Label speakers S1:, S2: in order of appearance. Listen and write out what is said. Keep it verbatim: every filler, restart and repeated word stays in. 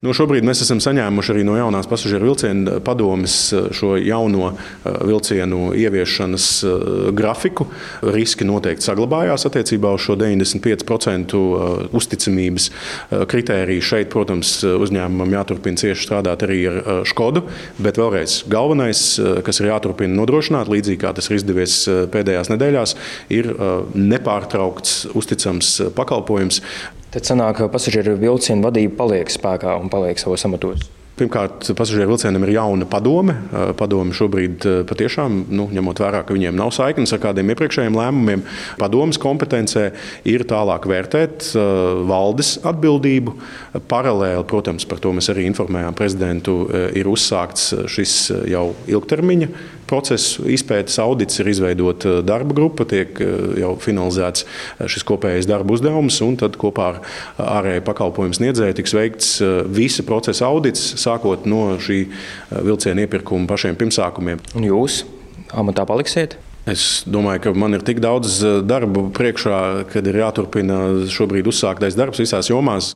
S1: Nu, šobrīd mēs esam saņēmuši arī no jaunās pasažieru vilcienu padomes šo jauno vilcienu ieviešanas grafiku. Riski noteikti saglabājās attiecībā uz šo deviņdesmit pieci procenti uzticamības kritēriju. Šeit, protams, uzņēmumam jāturpina cieši strādāt arī ar Škodu, bet vēlreiz galvenais, kas ir jāturpina nodrošināt, līdzīgi kā tas ir izdevies pēdējās nedēļās, ir nepārtraukts, uzticams pakalpojums.
S2: Tad sanāk, ka pasažieru vilcienu vadība paliek spēkā un paliek savos amatos.
S1: Pirmkārt, pasažieru vilcienam ir jauna padome. Padome šobrīd patiešām, nu, ņemot vērā, ka viņiem nav saiknes ar kādiem iepriekšējiem lēmumiem, padomes kompetencē ir tālāk vērtēt valdes atbildību. Paralēli, protams, par to mēs arī informējām prezidentu, ir uzsākts šis jau ilgtermiņa process, izpētes audits, ir izveidota darba grupa, tiek jau finalizēts šis kopējais darba uzdevums, un tad kopā ar ārēju pakalpojumu sniedzēju tiks veikts visa procesa audits, sākot no šī vilciena iepirkuma pašiem pirmsākumiem.
S2: Un jūs amatā paliksiet?
S1: Es domāju, ka man ir tik daudz darba priekšā, kad ir jāturpina šobrīd uzsāktais darbs visās jomās.